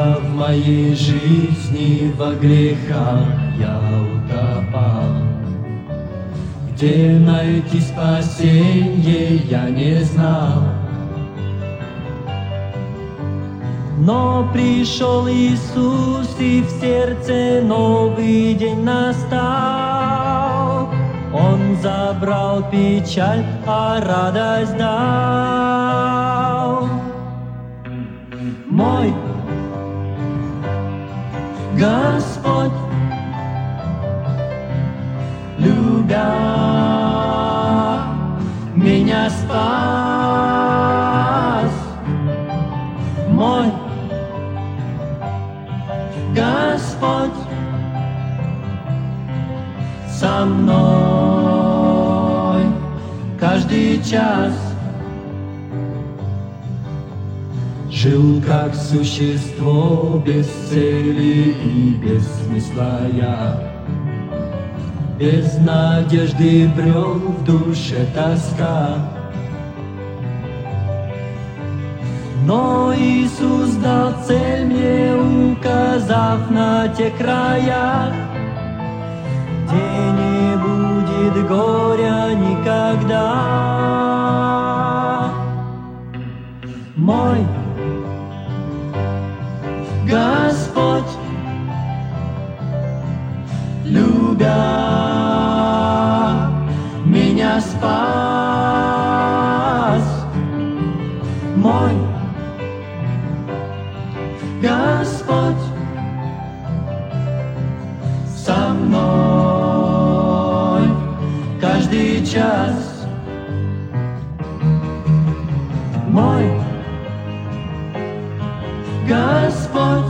Когда в моей жизни во грехах я утопал, где найти спасение я не знал. Но пришел Иисус, и в сердце новый день настал. Он забрал печаль, а радость дал. Мой Господь, любя меня спас. Мой Господь со мной каждый час. Жил как существо без цели и без смысла я, без надежды брел, в душе тоска. Но Иисус дал цель мне, указав на те края, где не будет горя никогда. Мой Господь, любя меня спас. Мой Господь со мной каждый час. Мой Господь,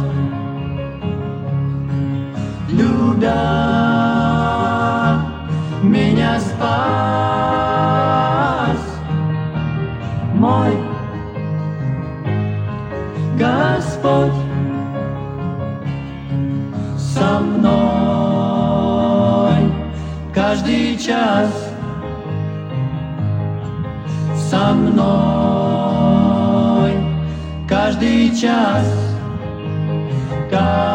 любя меня спас. Мой Господь со мной каждый час. Со мной каждый час.